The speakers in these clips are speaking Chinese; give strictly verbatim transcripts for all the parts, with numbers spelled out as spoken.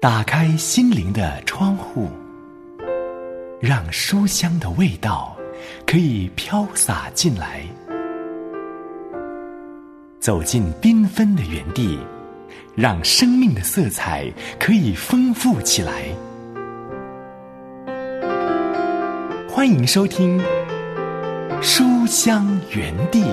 打开心灵的窗户，让书香的味道可以飘洒进来。走进缤纷的园地，让生命的色彩可以丰富起来。欢迎收听书香园地。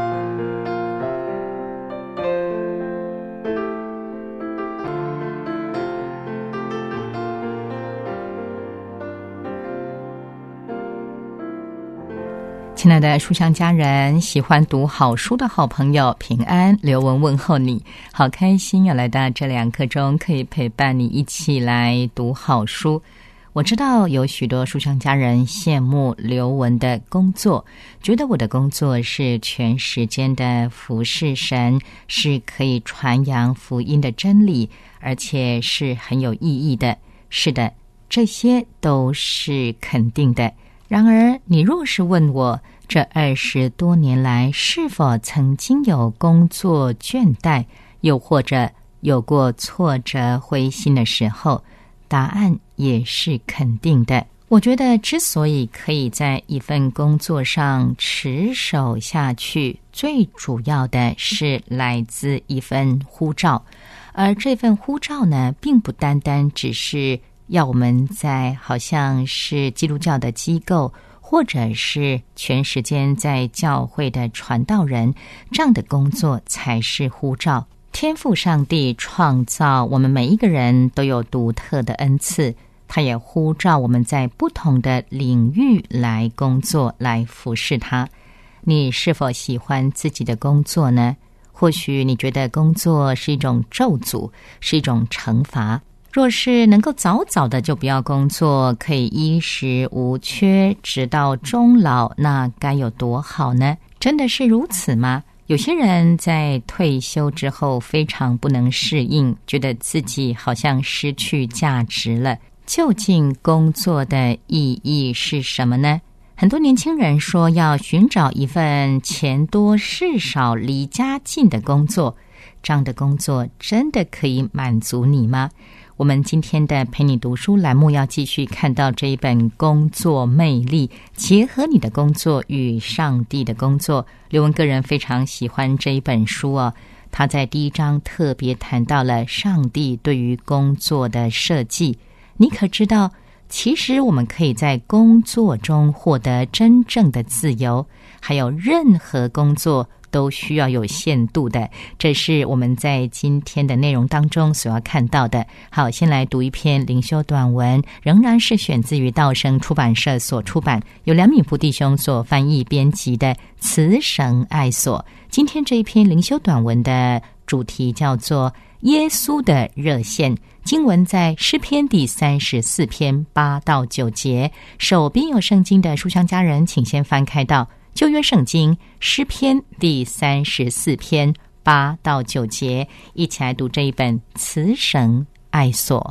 亲爱的书香家人，喜欢读好书的好朋友，平安，刘文问候你，好开心要来到这两刻钟，可以陪伴你一起来读好书。我知道有许多书香家人羡慕刘文的工作，觉得我的工作是全时间的服侍神，是可以传扬福音的真理，而且是很有意义的。是的，这些都是肯定的。然而，你若是问我，这二十多年来是否曾经有工作倦怠，又或者有过挫折灰心的时候，答案也是肯定的。我觉得之所以可以在一份工作上持守下去，最主要的是来自一份呼召，而这份呼召呢，并不单单只是要我们在好像是基督教的机构，或者是全时间在教会的传道人，这样的工作才是呼召。天父上帝创造我们每一个人都有独特的恩赐，他也呼召我们在不同的领域来工作，来服侍他。你是否喜欢自己的工作呢？或许你觉得工作是一种咒诅，是一种惩罚。若是能够早早的就不要工作，可以衣食无缺，直到终老，那该有多好呢？真的是如此吗？有些人在退休之后非常不能适应，觉得自己好像失去价值了。究竟工作的意义是什么呢？很多年轻人说要寻找一份钱多事少、离家近的工作，这样的工作真的可以满足你吗？我们今天的陪你读书栏目要继续看到这一本工作魅力，结合你的工作与上帝的工作。刘文个人非常喜欢这一本书哦，他在第一章特别谈到了上帝对于工作的设计。你可知道，其实我们可以在工作中获得真正的自由，还有任何工作都需要有限度的，这是我们在今天的内容当中所要看到的。好，先来读一篇灵修短文，仍然是选自于道生出版社所出版，由梁敏福弟兄所翻译编辑的《慈神爱所》。今天这一篇灵修短文的主题叫做耶稣的热线，经文在诗篇第三十四篇八到九节。手边有圣经的书香家人，请先翻开到旧约圣经诗篇第三十四篇八到九节，一起来读这一本慈神爱所。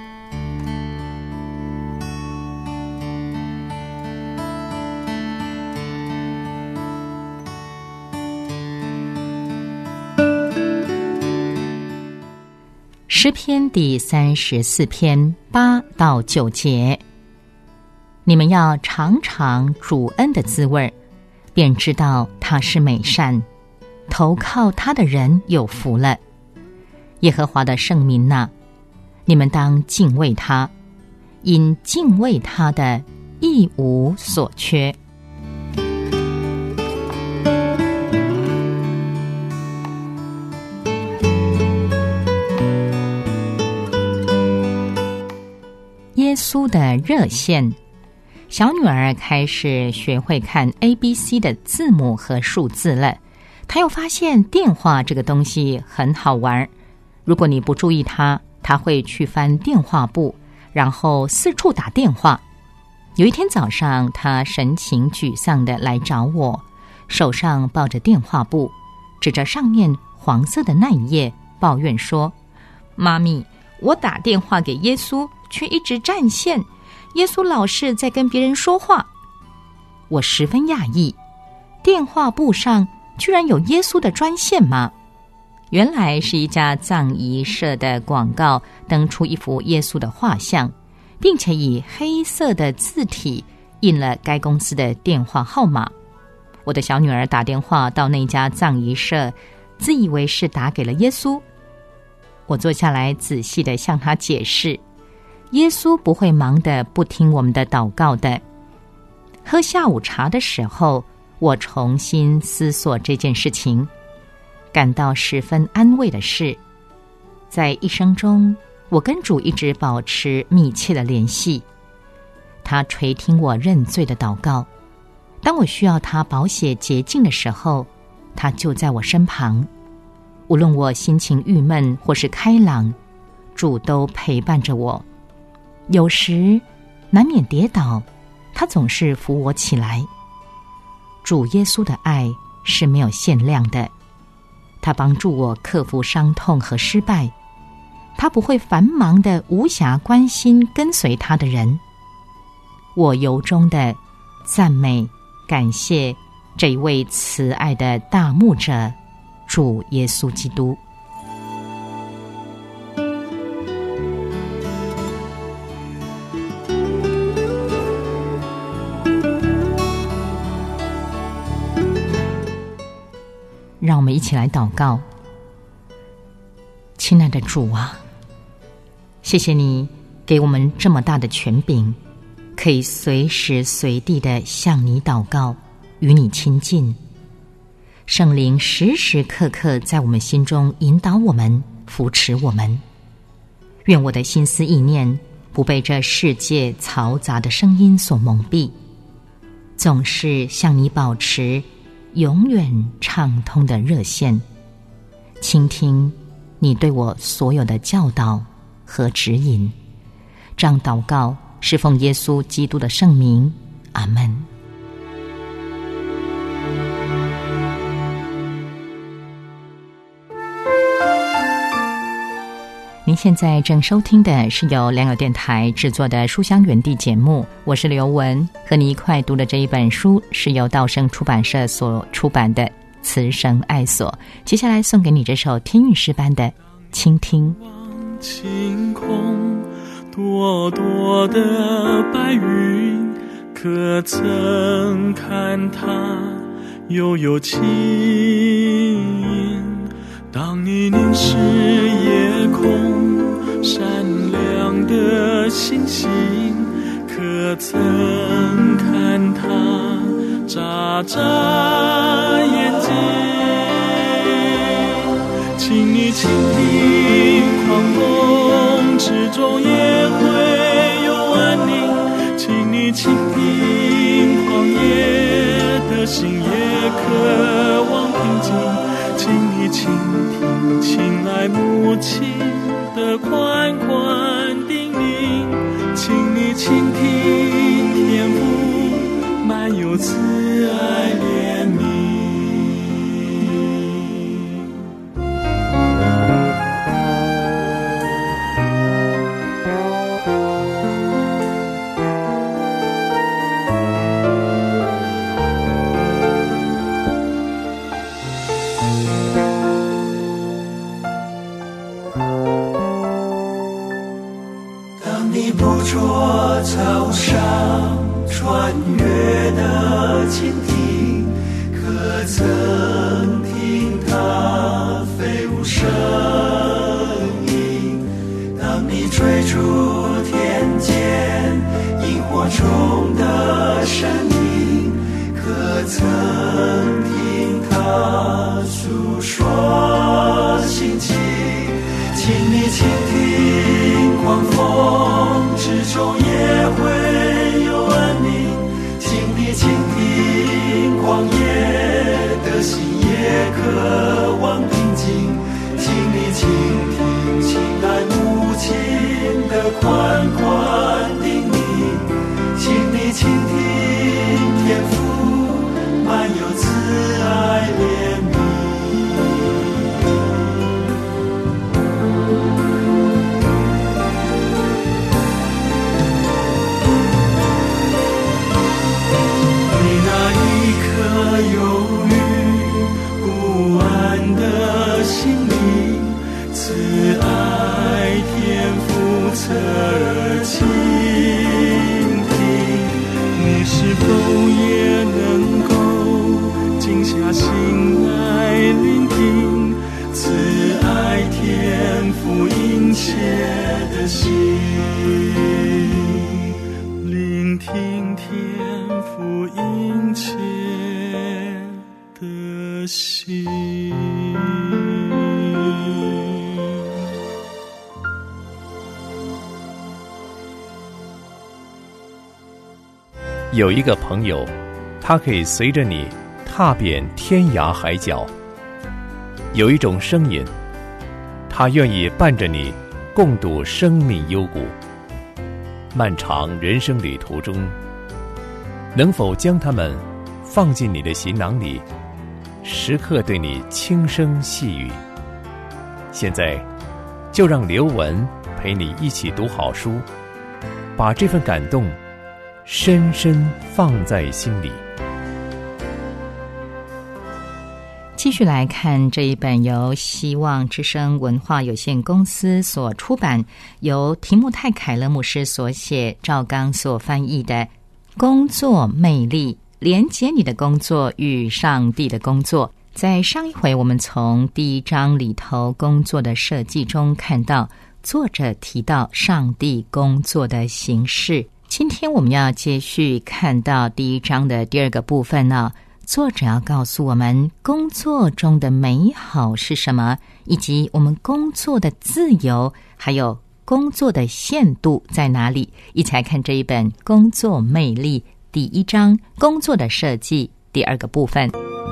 诗篇第三十四篇八到九节，你们要尝尝主恩的滋味，便知道他是美善，投靠他的人有福了。耶和华的圣民哪，你们当敬畏他，因敬畏他的一无所缺。耶稣的热线，小女儿开始学会看 A B C 的字母和数字了。她又发现电话这个东西很好玩，如果你不注意它，她会去翻电话簿，然后四处打电话。有一天早上，她神情沮丧地来找我，手上抱着电话簿，指着上面黄色的那一页，抱怨说：妈咪，我打电话给耶稣，却一直占线，耶稣老是在跟别人说话。我十分讶异，电话簿上居然有耶稣的专线吗？ 原来是一家葬仪社的广告登出一幅耶稣的画像，并且以黑色的字体印了该公司的电话号码。我的小女儿打电话到那家葬仪社，自以为是打给了耶稣。我坐下来仔细地向她解释，耶稣不会忙得不听我们的祷告的。喝下午茶的时候，我重新思索这件事情，感到十分安慰的是，在一生中，我跟主一直保持密切的联系。他垂听我认罪的祷告，当我需要他宝血洁净的时候，他就在我身旁。无论我心情郁闷或是开朗，主都陪伴着我。有时难免跌倒，他总是扶我起来。主耶稣的爱是没有限量的，他帮助我克服伤痛和失败。他不会繁忙的无暇关心跟随他的人。我由衷的赞美感谢这一位慈爱的大牧者主耶稣基督。让我们一起来祷告。亲爱的主啊，谢谢你给我们这么大的权柄，可以随时随地的向你祷告，与你亲近。圣灵时时刻刻在我们心中引导我们，扶持我们。愿我的心思意念不被这世界嘈杂的声音所蒙蔽，总是向你保持永远畅通的热线，倾听你对我所有的教导和指引。这样祷告是奉耶稣基督的圣名，阿们。您现在正收听的是由良友电台制作的书香园地节目，我是刘文，和你一块读的这一本书是由道生出版社所出版的《慈生爱所》。接下来送给你这首天韵诗班的倾听。 晴空朵朵的白云，可曾看它悠悠轻盈？当你凝视夜空闪亮的星星，可曾看它眨眨眼睛？请你倾听，狂风之中也会有安宁。请你倾听，狂野的心也渴望平静。请你倾听，亲爱母亲的款款叮咛。请你倾听，天父满有慈爱怜悯。草上穿越的蜻蜓，可曾听它飞舞声音？当你追逐天间萤火虫的身影，可曾听它诉说心情？请你倾听，狂风之中也会有安宁。请你倾听，狂野的心也渴望平静。请你倾听，亲爱母亲的款款叮咛。请你倾听，天父满有慈爱怜悯。犹豫不安的心灵， 侧耳倾听，你是否也能够静下心来聆听慈爱天父殷切的心，聆听天父殷切的心。 有一个朋友，他可以随着你踏遍天涯海角；有一种声音，他愿意伴着你共度生命幽谷。漫长人生旅途中，能否将他们放进你的行囊里，时刻对你轻声细语？现在就让刘文陪你一起读好书，把这份感动深深放在心里。 继续来看这一本由希望之声文化有限公司所出版，由提姆泰凯勒牧师所写，赵刚所翻译的《工作魅力》，连接你的工作与上帝的工作。在上一回我们从第一章里头工作的设计中看到，作者提到上帝工作的形式。今天我们要继续看到第一章的第二个部分呢，作者要告诉我们工作中的美好是什么，以及我们工作的自由，还有工作的限度在哪里。一起来看这一本《工作魅力》第一章工作的设计第二个部分。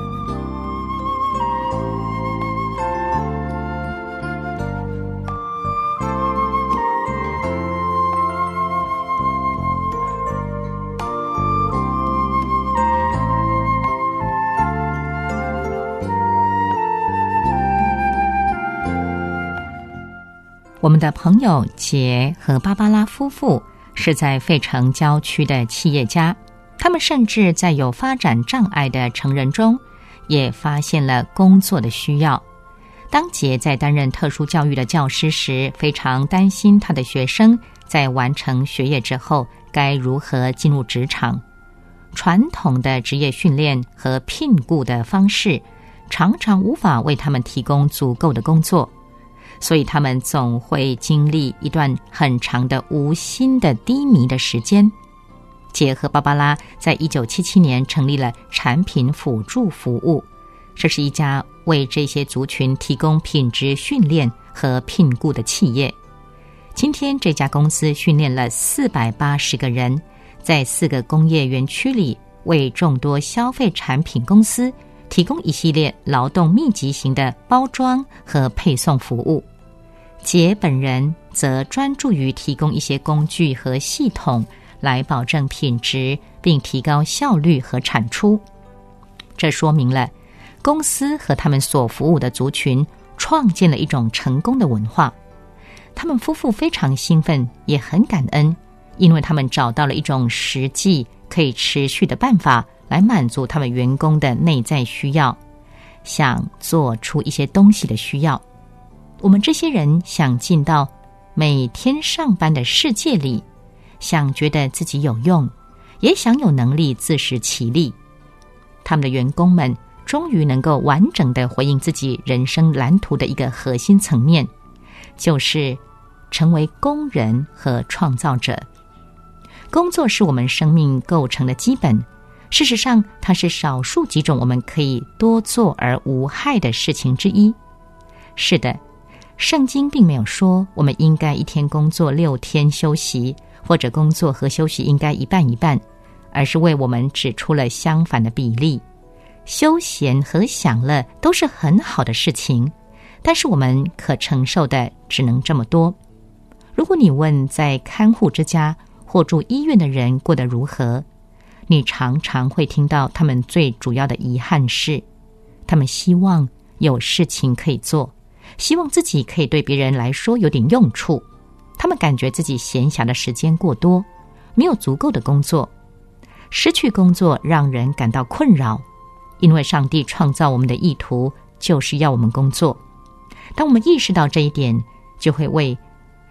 我们的朋友杰和芭芭拉夫妇是在费城郊区的企业家，他们甚至在有发展障碍的成人中也发现了工作的需要。当杰在担任特殊教育的教师时，非常担心他的学生在完成学业之后该如何进入职场。传统的职业训练和聘雇的方式常常无法为他们提供足够的工作，所以他们总会经历一段很长的无薪的低迷的时间。杰和芭芭拉在一九七七年成立了产品辅助服务，这是一家为这些族群提供品质训练和聘雇的企业。今天这家公司训练了四百八十个人，在四个工业园区里为众多消费产品公司提供一系列劳动密集型的包装和配送服务。杰本人则专注于提供一些工具和系统来保证品质，并提高效率和产出。这说明了公司和他们所服务的族群创建了一种成功的文化。他们夫妇非常兴奋，也很感恩，因为他们找到了一种实际可以持续的办法来满足他们员工的内在需要，想做出一些东西的需要。我们这些人想进到每天上班的世界里，想觉得自己有用，也想有能力自食其力。他们的员工们终于能够完整地回应自己人生蓝图的一个核心层面，就是成为工人和创造者。工作是我们生命构成的基本，事实上它是少数几种我们可以多做而无害的事情之一。是的，圣经并没有说我们应该一天工作六天休息，或者工作和休息应该一半一半，而是为我们指出了相反的比例。休闲和享乐都是很好的事情，但是我们可承受的只能这么多。如果你问在看护之家或住医院的人过得如何，你常常会听到他们最主要的遗憾是，他们希望有事情可以做，希望自己可以对别人来说有点用处。他们感觉自己闲暇的时间过多，没有足够的工作。失去工作让人感到困扰，因为上帝创造我们的意图就是要我们工作。当我们意识到这一点，就会为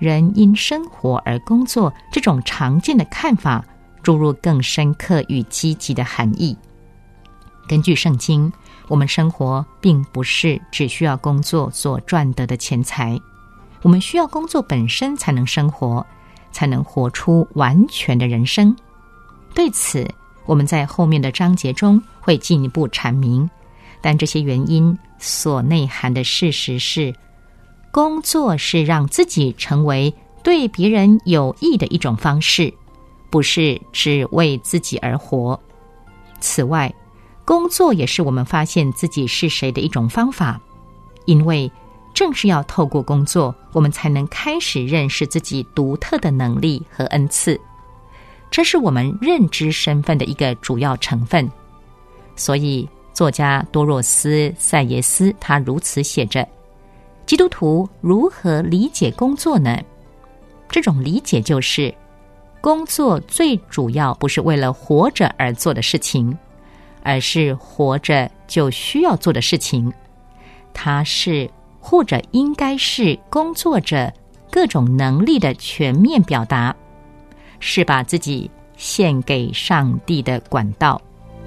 人因生活而工作这种常见的看法，注入更深刻与积极的含义。根据圣经，我们生活并不是只需要工作所赚得的钱财，我们需要工作本身才能生活，才能活出完全的人生。对此，我们在后面的章节中会进一步阐明，但这些原因所内涵的事实是，工作是让自己成为对别人有益的一种方式，不是只为自己而活。此外，工作也是我们发现自己是谁的一种方法，因为正是要透过工作，我们才能开始认识自己独特的能力和恩赐，这是我们认知身份的一个主要成分。所以作家多若斯塞耶斯他如此写着，基督徒如何理解工作呢？这种理解就是，工作最主要不是为了活着而做的事情，而是活着就需要做的事情。它是或者应该是工作者各种能力的全面表达，是把自己献给上帝的管道。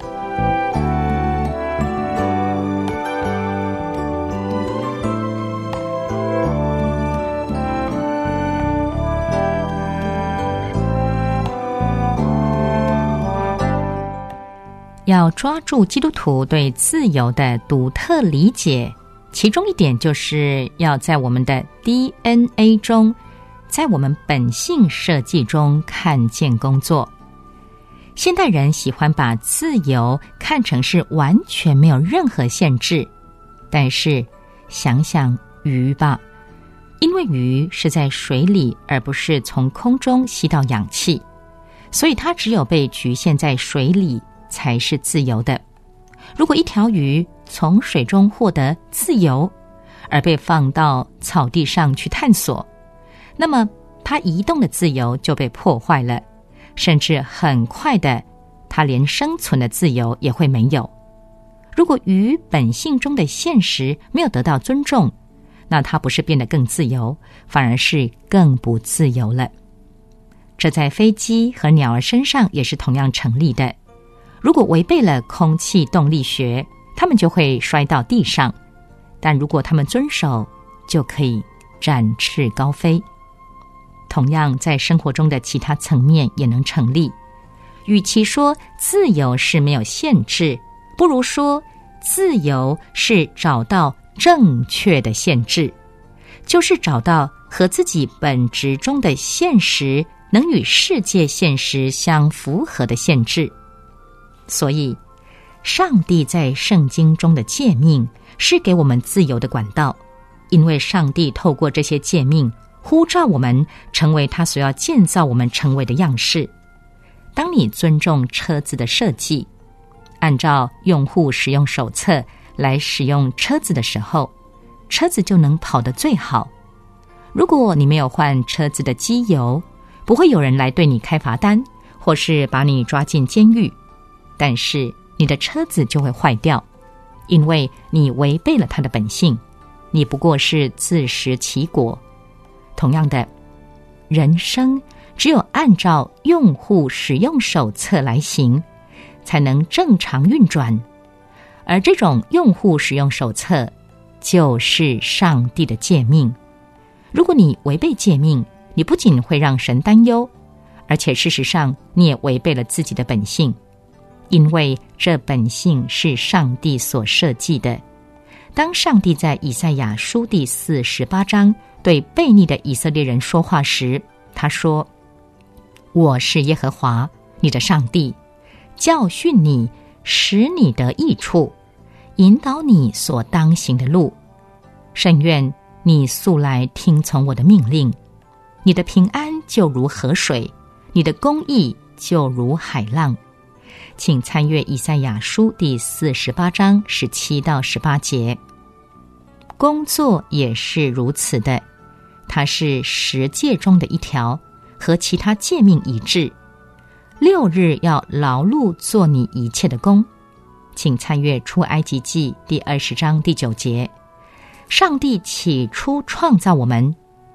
要抓住基督徒对自由的独特理解，其中一点就是要在我们的 D N A 中，在我们本性设计中看见工作。现代人喜欢把自由看成是完全没有任何限制，但是想想鱼吧，因为鱼是在水里，而不是从空中吸到氧气，所以它只有被局限在水里才是自由的。如果一条鱼从水中获得自由，而被放到草地上去探索，那么它移动的自由就被破坏了，甚至很快的，它连生存的自由也会没有。如果鱼本性中的现实没有得到尊重，那它不是变得更自由，反而是更不自由了。这在飞机和鸟儿身上也是同样成立的。如果违背了空气动力学，它们就会摔到地上，但如果它们遵守，就可以展翅高飞。同样，在生活中的其他层面也能成立。与其说自由是没有限制，不如说自由是找到正确的限制，就是找到和自己本质中的现实能与世界现实相符合的限制。所以上帝在圣经中的诫命是给我们自由的管道，因为上帝透过这些诫命呼召我们成为他所要建造我们成为的样式。当你尊重车子的设计，按照用户使用手册来使用车子的时候，车子就能跑得最好。如果你没有换车子的机油，不会有人来对你开罚单，或是把你抓进监狱，但是你的车子就会坏掉，因为你违背了它的本性，你不过是自食其果。同样的，人生只有按照用户使用手册来行，才能正常运转，而这种用户使用手册就是上帝的诫命。如果你违背诫命，你不仅会让神担忧，而且事实上你也违背了自己的本性，因为这本性是上帝所设计的。当上帝在以赛亚书第四十八章对悖逆的以色列人说话时，他说：我是耶和华你的上帝，教训你，使你得益处，引导你所当行的路。甚愿你素来听从我的命令，你的平安就如河水，你的公义就如海浪。请参阅以赛亚书第四十八章十七到十八节。工作也是如此的，它是十诫中的一条，和其他诫命一致。六日要劳碌做你一切的工。请参阅出埃及记第二十章第九节。上帝起初创造我们，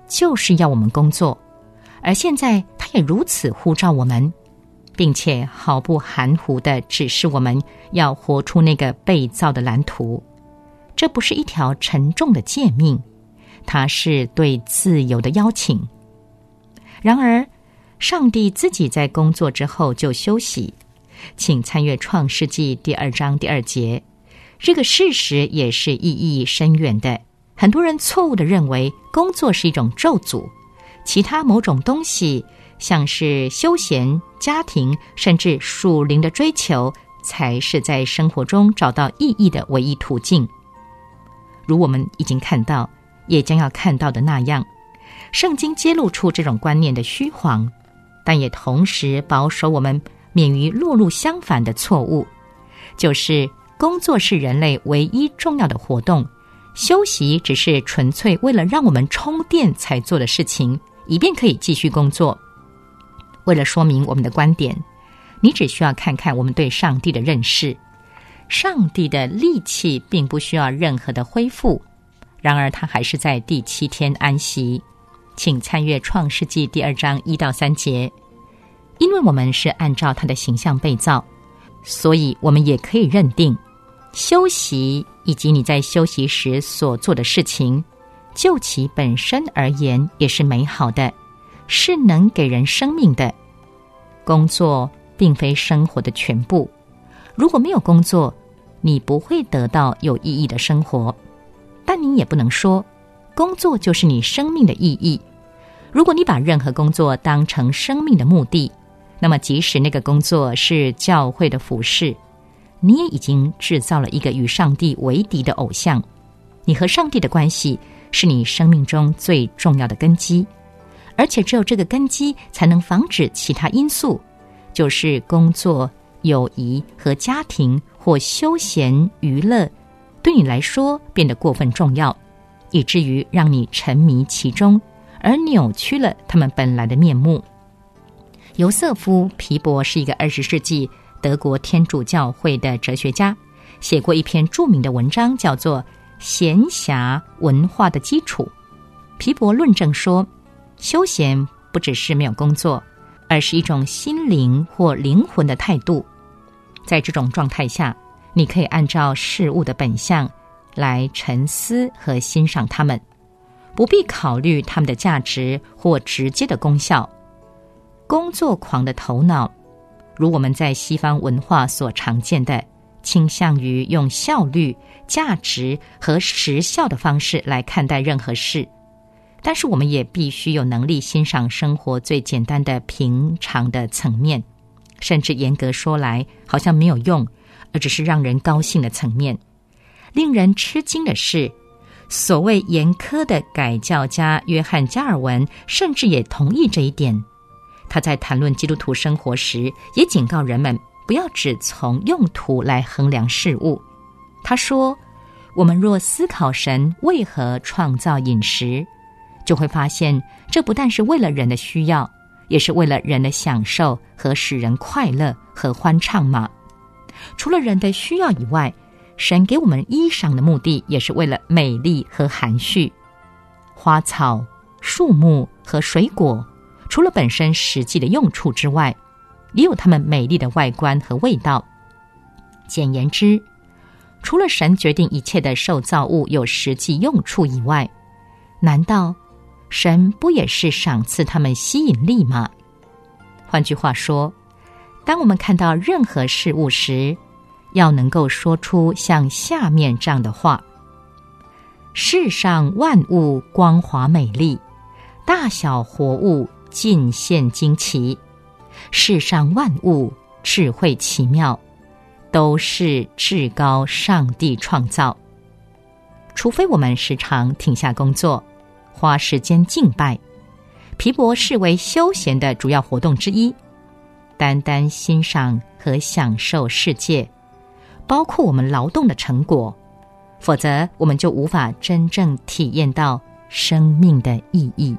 就是要我们工作，而现在他也如此呼召我们，并且毫不含糊地指示我们要活出那个被造的蓝图。这不是一条沉重的诫命，它是对自由的邀请。然而上帝自己在工作之后就休息，请参阅创世纪第二章第二节。这个事实也是意义深远的。很多人错误地认为工作是一种咒诅，其他某种东西像是休闲、家庭甚至属灵的追求才是在生活中找到意义的唯一途径。如我们已经看到也将要看到的那样，圣经揭露出这种观念的虚谎，但也同时保守我们免于落入相反的错误，就是工作是人类唯一重要的活动，休息只是纯粹为了让我们充电才做的事情，以便可以继续工作。为了说明我们的观点，你只需要看看我们对上帝的认识。上帝的力气并不需要任何的恢复，然而他还是在第七天安息。请参阅创世纪第二章一到三节。因为我们是按照他的形象被造，所以我们也可以认定休息以及你在休息时所做的事情，就其本身而言也是美好的，是能给人生命的。工作并非生活的全部，如果没有工作，你不会得到有意义的生活。但你也不能说工作就是你生命的意义。如果你把任何工作当成生命的目的，那么即使那个工作是教会的服事，你也已经制造了一个与上帝为敌的偶像。你和上帝的关系是你生命中最重要的根基，而且只有这个根基才能防止其他因素，就是工作、友谊和家庭或休闲娱乐对你来说变得过分重要，以至于让你沉迷其中，而扭曲了他们本来的面目。尤瑟夫·皮博是一个二十世纪德国天主教会的哲学家，写过一篇著名的文章，叫做《闲暇文化的基础》。皮博论证说，休闲不只是没有工作，而是一种心灵或灵魂的态度。在这种状态下，你可以按照事物的本相来沉思和欣赏它们，不必考虑它们的价值或直接的功效。工作狂的头脑，如我们在西方文化所常见的，倾向于用效率、价值和时效的方式来看待任何事。但是我们也必须有能力欣赏生活最简单的平常的层面，甚至严格说来好像没有用，而只是让人高兴的层面。令人吃惊的是，所谓严苛的改教家约翰·加尔文甚至也同意这一点。他在谈论基督徒生活时，也警告人们不要只从用途来衡量事物。他说，我们若思考神为何创造饮食，就会发现这不但是为了人的需要，也是为了人的享受和使人快乐和欢畅嘛。除了人的需要以外，神给我们衣裳的目的也是为了美丽和含蓄。花草、树木和水果，除了本身实际的用处之外，也有它们美丽的外观和味道。简言之，除了神决定一切的受造物有实际用处以外，难道神不也是赏赐他们吸引力吗？换句话说，当我们看到任何事物时，要能够说出像下面这样的话：世上万物光华美丽，大小活物尽现惊奇，世上万物智慧奇妙，都是至高上帝创造。除非我们时常停下工作，花时间敬拜，皮博视为休闲的主要活动之一，单单欣赏和享受世界，包括我们劳动的成果，否则我们就无法真正体验到生命的意义。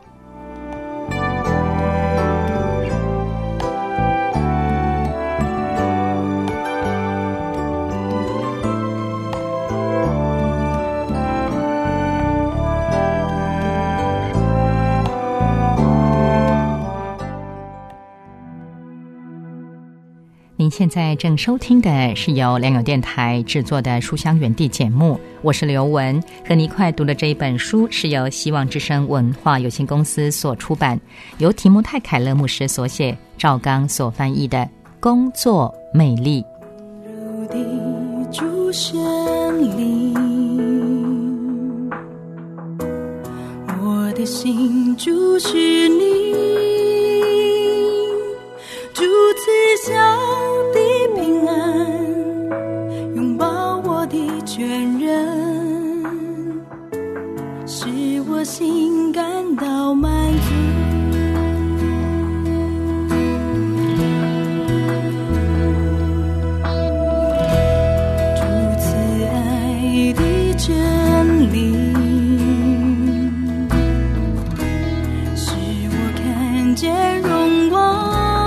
现在正收听的是由良友电台制作的书香园地节目，我是刘文，和你一块读的这一本书是由希望之声文化有限公司所出版，由提摩太凯勒牧师所写，赵刚所翻译的《工作魅力》。 如的主神灵，我的心注视你，主赐下的平安，拥抱我的全人，使我心感到满足。主赐爱的真理，使我看见荣光。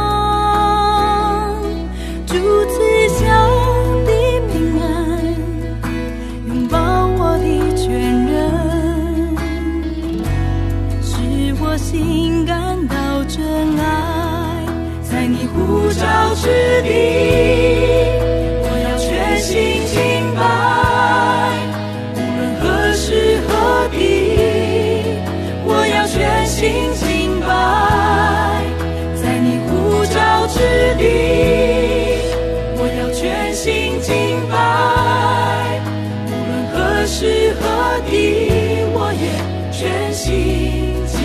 心感到真爱，在你呼召之地，我要全心敬拜，无论何时何地，我要全心敬拜，在你呼召之地，我要全心敬拜，无论何时何地，我也全心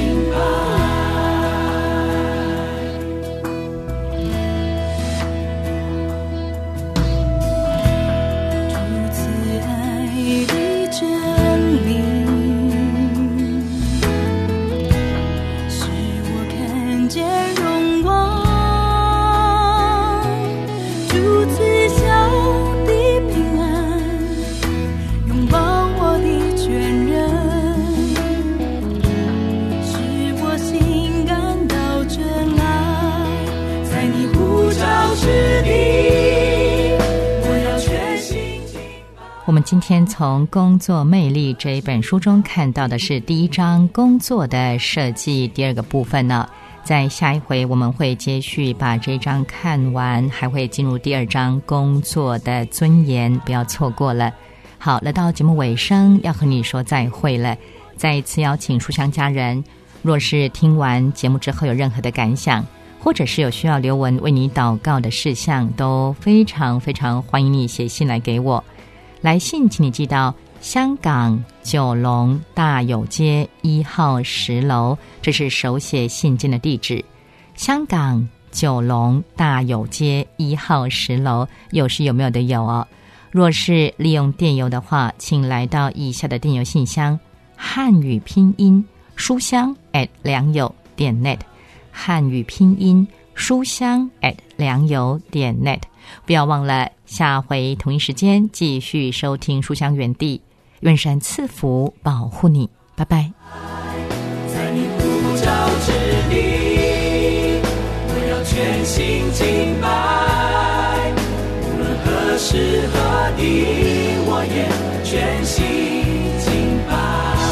我们今天从《工作魅力》这一本书中看到的是第一章工作的设计，第二个部分呢，在下一回我们会接续把这一章看完，还会进入第二章工作的尊严，不要错过了。好，来到节目尾声，要和你说再会了。再一次邀请书香家人，若是听完节目之后有任何的感想，或者是有需要刘文为你祷告的事项，都非常非常欢迎你写信来给我。来信请你寄到香港九龙大有街一号十楼，这是手写信件的地址。香港九龙大有街一号十楼，有是有没有的有哦。若是利用电邮的话，请来到以下的电邮信箱：汉语拼音书香 at 良友点 net， 汉语拼音书香 at 良友点 net。不要忘了下回同一时间继续收听书香园地，愿神赐福保护你，拜拜。 在你呼召之地，我要全心敬拜，无论何时何地，我也全心敬拜。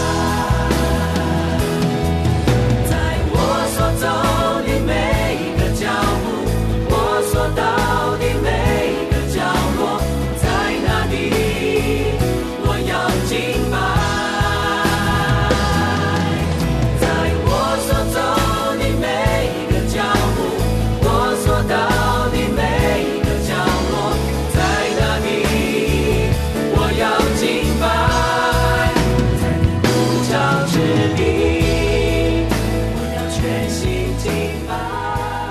在我所走的每一个脚步，我所到全心敬拜。